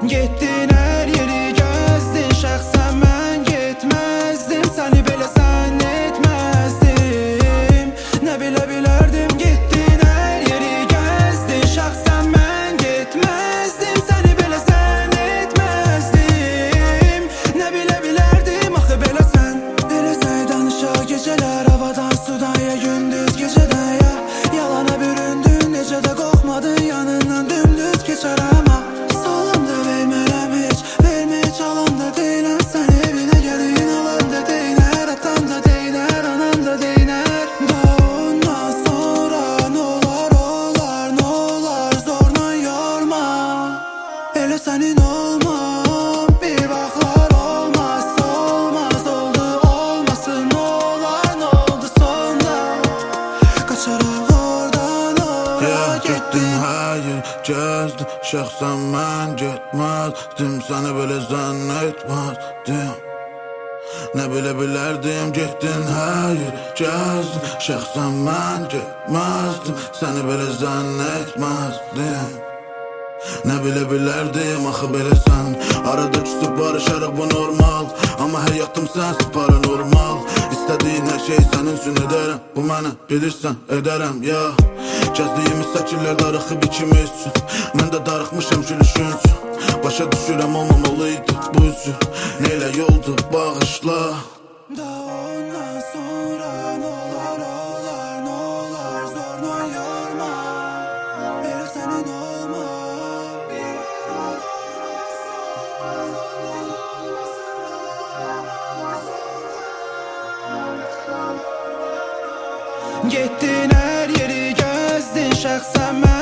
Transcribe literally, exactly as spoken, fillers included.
Getdin hər yeri gəzdin, şəxsən mən getməzdim, səni belə zənn etməzdim. Nə bilə bilərdim, getdin hər yeri gəzdin, şəxsən mən getməzdim, səni belə zənn etməzdim. Nə bilə bilərdim, axı belə sən. Elə sən danışa gecələr, havadan sudan ya gündüz gecədən ya. Yalana büründün, necə də qorxmadın, yanından dümdüz keçər ama. Salamda vermərəm heç, vermə heç alanda deyiləm. Sən evinə gəlin alanda deyinər, atan da deyinər, anam da deyinər. Da ondan sonra nolar olar, nolar zorla yorma. Elə sənin olmam, bir vaxtlar olmazsa olmaz oldu, olmasın. Nolar, nə oldu sonra, qaçaraq oradan ora getdin. Hayır, gəzdin, şəxsən mən getməzdim, səni belə zənn etməzdim. Nə bilə bilərdim, getdin, hayır, gəzdin, şəxsən mən getməzdim, səni belə zənn etməzdim. Nə bilə bilərdim, axı belə sən. Arada küsüb barışarıq, bu normal, amma həyatım sənsiz paranormal. İstədiyin hər şey sənin üçün edərəm, bu mənə bilirsən edərəm ya. Gəzdiyimiz səkirlər darıxıb ikimiz üçün, mən də darıxmışam gülüşün üçün. Başa düşürəm olmamalıydı bu üzü, neylə yoldu bağışla. Da ondan sonra nolar olar, nolar zorla yorma. Belə sənin olmam. Getdin hər yeri gəzdin, şəxsən mən